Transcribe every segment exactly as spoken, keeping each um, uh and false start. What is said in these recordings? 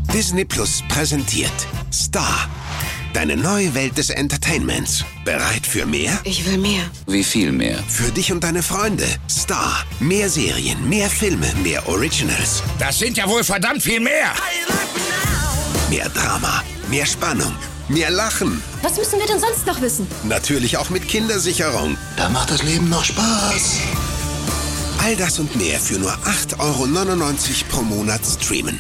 Disney Plus präsentiert Star. Deine neue Welt des Entertainments. Bereit für mehr? Ich will mehr. Wie viel mehr? Für dich und deine Freunde. Star. Mehr Serien, mehr Filme, mehr Originals. Das sind ja wohl verdammt viel mehr. Mehr Drama, mehr Spannung, mehr Lachen. Was müssen wir denn sonst noch wissen? Natürlich auch mit Kindersicherung. Da macht das Leben noch Spaß. All das und mehr für nur acht Euro neunundneunzig pro Monat streamen.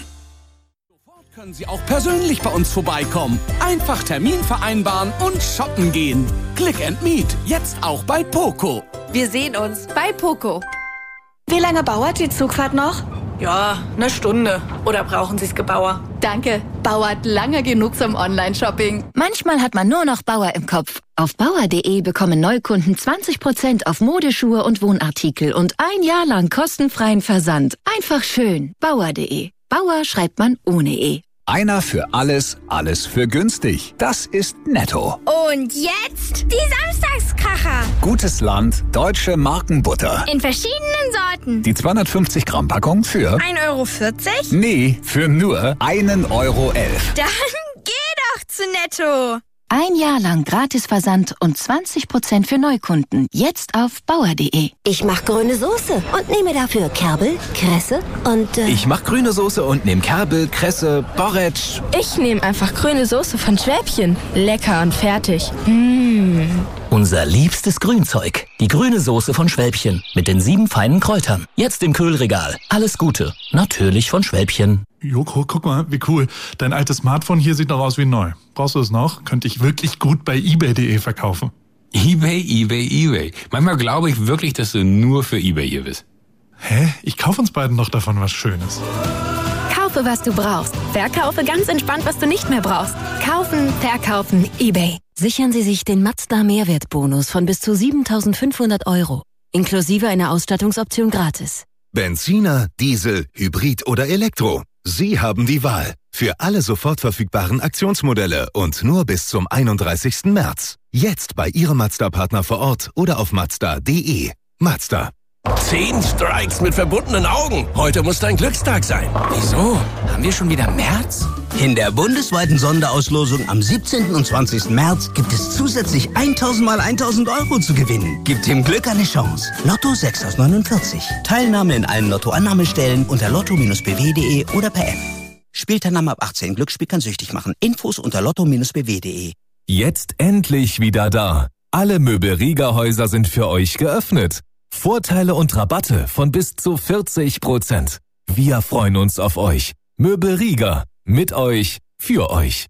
Können Sie auch persönlich bei uns vorbeikommen. Einfach Termin vereinbaren und shoppen gehen. Click and Meet, jetzt auch bei Poco. Wir sehen uns bei Poco. Wie lange dauert die Zugfahrt noch? Ja, eine Stunde. Oder brauchen Sie es Gebauer? Danke, dauert lange genug zum Online-Shopping. Manchmal hat man nur noch Bauer im Kopf. Auf bauer punkt de bekommen Neukunden zwanzig Prozent auf Modeschuhe und Wohnartikel und ein Jahr lang kostenfreien Versand. Einfach schön. bauer punkt de. Bauer schreibt man ohne E. Einer für alles, alles für günstig. Das ist Netto. Und jetzt die Samstagskracher. Gutes Land, deutsche Markenbutter. In verschiedenen Sorten. Die zweihundertfünfzig Gramm Packung für... ein Euro vierzig? Nee, für nur einen Euro elf. Dann geh doch zu Netto. Ein Jahr lang Gratisversand und zwanzig Prozent für Neukunden. Jetzt auf bauer punkt de. Ich mach grüne Soße und nehme dafür Kerbel, Kresse und... Äh ich mach grüne Soße und nehme Kerbel, Kresse, Borretsch. Ich nehme einfach grüne Soße von Schwäbchen. Lecker und fertig. Mmh. Unser liebstes Grünzeug. Die grüne Soße von Schwäbchen. Mit den sieben feinen Kräutern. Jetzt im Kühlregal. Alles Gute. Natürlich von Schwäbchen. Joko, guck mal, wie cool. Dein altes Smartphone hier sieht noch aus wie neu. Brauchst du es noch? Könnte ich wirklich gut bei eBay punkt de verkaufen. eBay, eBay, eBay. Manchmal glaube ich wirklich, dass du nur für eBay hier bist. Hä? Ich kaufe uns beiden noch davon was Schönes. Kaufe, was du brauchst. Verkaufe ganz entspannt, was du nicht mehr brauchst. Kaufen, verkaufen, eBay. Sichern Sie sich den Mazda Mehrwertbonus von bis zu siebentausendfünfhundert Euro. Inklusive einer Ausstattungsoption gratis. Benziner, Diesel, Hybrid oder Elektro. Sie haben die Wahl. Für alle sofort verfügbaren Aktionsmodelle und nur bis zum einunddreißigsten März. Jetzt bei Ihrem Mazda-Partner vor Ort oder auf mazda punkt de. Mazda. Zehn Strikes mit verbundenen Augen. Heute muss dein Glückstag sein. Wieso? Haben wir schon wieder März? In der bundesweiten Sonderauslosung am siebzehnten und zwanzigsten März gibt es zusätzlich tausend mal tausend Euro zu gewinnen. Gibt dem Glück eine Chance. Lotto sechs aus neunundvierzig. Teilnahme in allen Lotto-Annahmestellen unter lotto Bindestrich b w punkt de oder per App. Spielteilnahme ab achtzehn. Glücksspiel kann süchtig machen. Infos unter lotto Bindestrich b w punkt de. Jetzt endlich wieder da. Alle Möbel-Rieger-Häuser sind für euch geöffnet. Vorteile und Rabatte von bis zu vierzig Prozent. Wir freuen uns auf euch. Möbel Rieger. Mit euch. Für euch.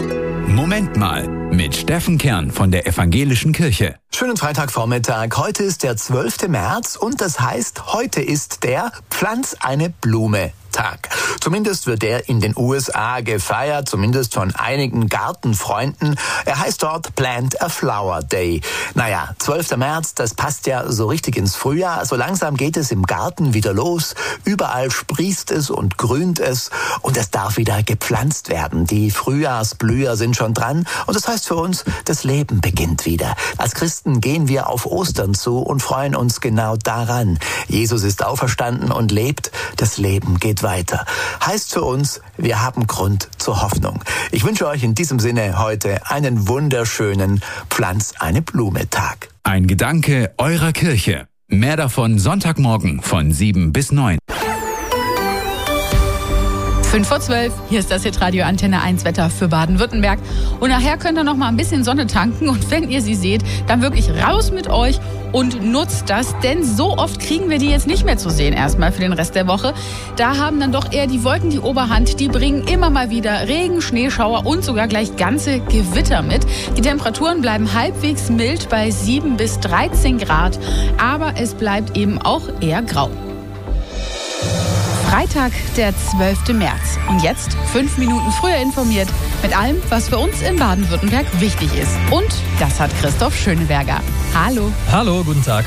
Moment mal. Mit Steffen Kern von der Evangelischen Kirche. Schönen Freitagvormittag. Heute ist der zwölfte März und das heißt, heute ist der Pflanz eine Blume Tag. Zumindest wird er in den U S A gefeiert, zumindest von einigen Gartenfreunden. Er heißt dort Plant a Flower Day. Naja, zwölfter März, das passt ja so richtig ins Frühjahr. So langsam geht es im Garten wieder los. Überall sprießt es und grünt es und es darf wieder gepflanzt werden. Die Frühjahrsblüher sind schon dran und das heißt für uns, das Leben beginnt wieder. Als Christen gehen wir auf Ostern zu und freuen uns genau daran. Jesus ist auferstanden und lebt. Das Leben geht weiter. Heißt für uns, wir haben Grund zur Hoffnung. Ich wünsche euch in diesem Sinne heute einen wunderschönen Pflanz eine Blume Tag. Ein Gedanke eurer Kirche. Mehr davon Sonntagmorgen von sieben bis neun. fünf vor zwölf, hier ist das Hitradio Antenne eins Wetter für Baden-Württemberg. Und nachher könnt ihr noch mal ein bisschen Sonne tanken. Und wenn ihr sie seht, dann wirklich raus mit euch und nutzt das. Denn so oft kriegen wir die jetzt nicht mehr zu sehen, erstmal für den Rest der Woche. Da haben dann doch eher die Wolken die Oberhand. Die bringen immer mal wieder Regen, Schneeschauer und sogar gleich ganze Gewitter mit. Die Temperaturen bleiben halbwegs mild bei sieben bis dreizehn Grad. Aber es bleibt eben auch eher grau. Freitag, der zwölfte März. Und jetzt fünf Minuten früher informiert mit allem, was für uns in Baden-Württemberg wichtig ist. Und das hat Christoph Schöneberger. Hallo. Hallo, guten Tag.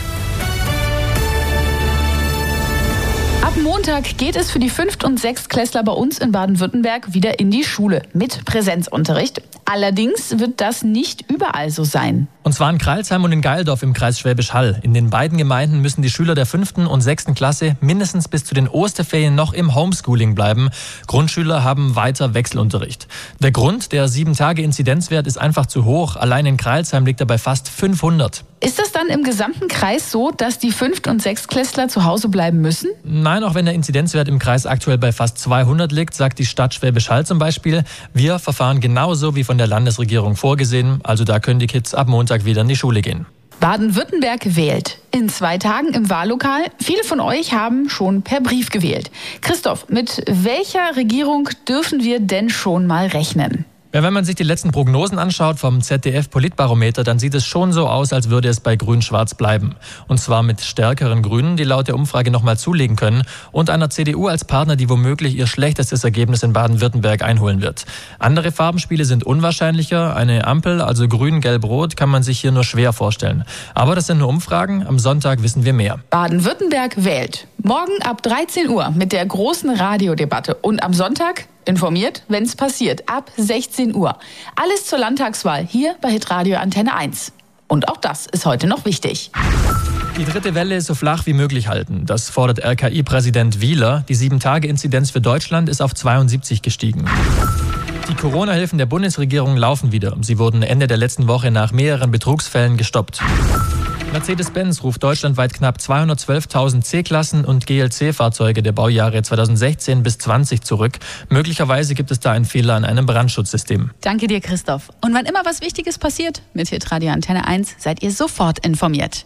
Ab Montag geht es für die Fünft- und Sechstklässler bei uns in Baden-Württemberg wieder in die Schule mit Präsenzunterricht. Allerdings wird das nicht überall so sein. Und zwar in Crailsheim und in Geildorf im Kreis Schwäbisch Hall. In den beiden Gemeinden müssen die Schüler der fünften und sechsten Klasse mindestens bis zu den Osterferien noch im Homeschooling bleiben. Grundschüler haben weiter Wechselunterricht. Der Grund, der sieben Tage Inzidenzwert ist einfach zu hoch. Allein in Crailsheim liegt er bei fast fünfhundert. Ist das dann im gesamten Kreis so, dass die Fünft- und Sechstklässler zu Hause bleiben müssen? Nein, auch wenn der Inzidenzwert im Kreis aktuell bei fast zweihundert liegt, sagt die Stadt Schwäbisch Hall zum Beispiel, wir verfahren genauso wie von der Landesregierung vorgesehen. Also da können die Kids ab Montag wieder in die Schule gehen. Baden-Württemberg wählt. In zwei Tagen im Wahllokal. Viele von euch haben schon per Brief gewählt. Christoph, mit welcher Regierung dürfen wir denn schon mal rechnen? Ja, wenn man sich die letzten Prognosen anschaut vom Z D F-Politbarometer, dann sieht es schon so aus, als würde es bei Grün-Schwarz bleiben. Und zwar mit stärkeren Grünen, die laut der Umfrage nochmal zulegen können, und einer C D U als Partner, die womöglich ihr schlechtestes Ergebnis in Baden-Württemberg einholen wird. Andere Farbenspiele sind unwahrscheinlicher. Eine Ampel, also Grün, Gelb, Rot, kann man sich hier nur schwer vorstellen. Aber das sind nur Umfragen. Am Sonntag wissen wir mehr. Baden-Württemberg wählt. Morgen ab dreizehn Uhr mit der großen Radiodebatte. Und am Sonntag informiert, wenn es passiert, ab sechzehn Uhr. Alles zur Landtagswahl hier bei Hitradio Antenne eins. Und auch das ist heute noch wichtig. Die dritte Welle so flach wie möglich halten. Das fordert R K I-Präsident Wieler. Die sieben Tage Inzidenz für Deutschland ist auf zweiundsiebzig gestiegen. Die Corona-Hilfen der Bundesregierung laufen wieder. Sie wurden Ende der letzten Woche nach mehreren Betrugsfällen gestoppt. Mercedes-Benz ruft deutschlandweit knapp zweihundertzwölftausend C-Klassen und G L C-Fahrzeuge der Baujahre zweitausendsechzehn bis zwanzig zurück. Möglicherweise gibt es da einen Fehler an einem Brandschutzsystem. Danke dir, Christoph. Und wann immer was Wichtiges passiert, mit Hitradio Antenne eins seid ihr sofort informiert.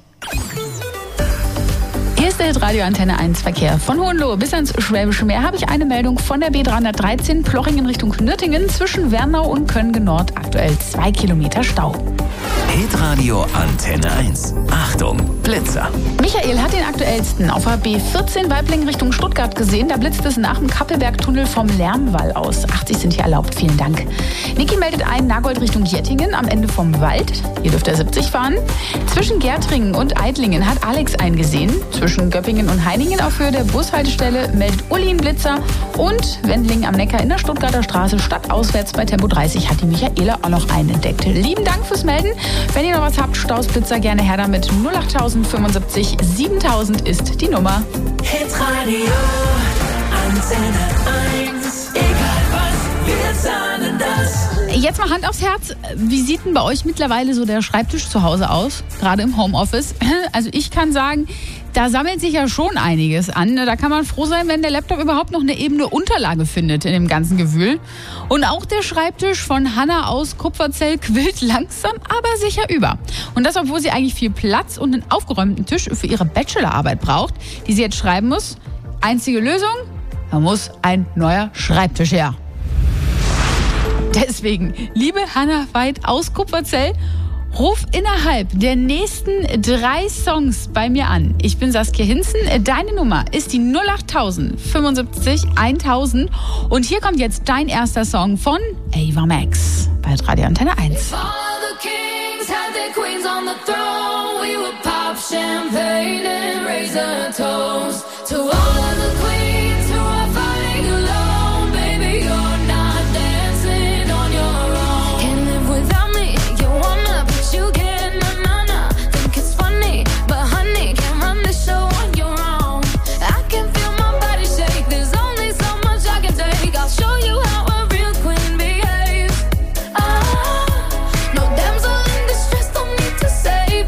Hier ist der Hitradio Antenne eins Verkehr. Von Hohenlohe bis ans Schwäbische Meer habe ich eine Meldung von der B dreihundertdreizehn Plochingen Richtung Nürtingen zwischen Wernau und Köngen Nord. Aktuell zwei Kilometer Stau. Hitradio Antenne eins. Achtung, Blitzer. Michael hat den aktuellsten auf der B vierzehn Weiblingen Richtung Stuttgart gesehen. Da blitzt es nach dem Kappelbergtunnel vom Lärmwall aus. achtzig sind hier erlaubt, vielen Dank. Niki meldet ein, Nagold Richtung Jettingen am Ende vom Wald. Hier dürft ihr siebzig fahren. Zwischen Gärtringen und Eidlingen hat Alex eingesehen. Zwischen Göppingen und Heiningen auf Höhe der Bushaltestelle meldet Uli einen Blitzer. Und Wendlingen am Neckar in der Stuttgarter Straße stadtauswärts bei Tempo dreißig hat die Michaela auch noch einen entdeckt. Lieben Dank fürs Melden. Wenn ihr noch was habt, Stausblitzer, gerne her damit. null acht fünfundsiebzig siebentausend ist die Nummer. Hitradio Antenne eins. Egal was, wir sagen das. Jetzt mal Hand aufs Herz. Wie sieht denn bei euch mittlerweile so der Schreibtisch zu Hause aus? Gerade im Homeoffice. Also ich kann sagen, da sammelt sich ja schon einiges an. Da kann man froh sein, wenn der Laptop überhaupt noch eine ebene Unterlage findet in dem ganzen Gewühl. Und auch der Schreibtisch von Hanna aus Kupferzell quillt langsam, aber sicher über. Und das, obwohl sie eigentlich viel Platz und einen aufgeräumten Tisch für ihre Bachelorarbeit braucht, die sie jetzt schreiben muss. Einzige Lösung? Da muss ein neuer Schreibtisch her. Deswegen, liebe Hanna Veit aus Kupferzell, ruf innerhalb der nächsten drei Songs bei mir an. Ich bin Saskia Hinzen. Deine Nummer ist die null acht fünfundsiebzig tausend. Und hier kommt jetzt dein erster Song von Ava Max bei Radio Antenne eins.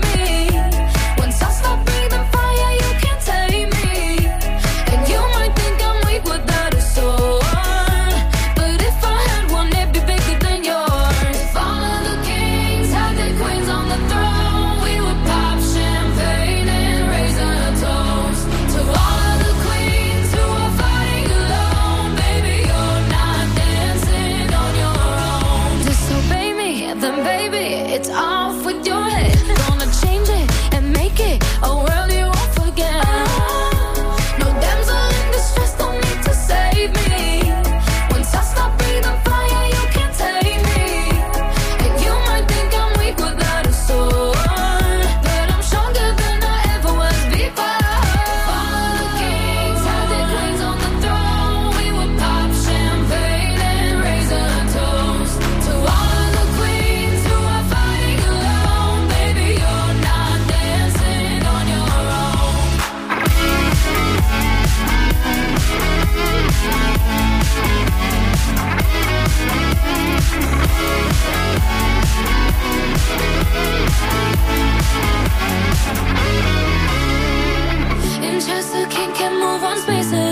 Think space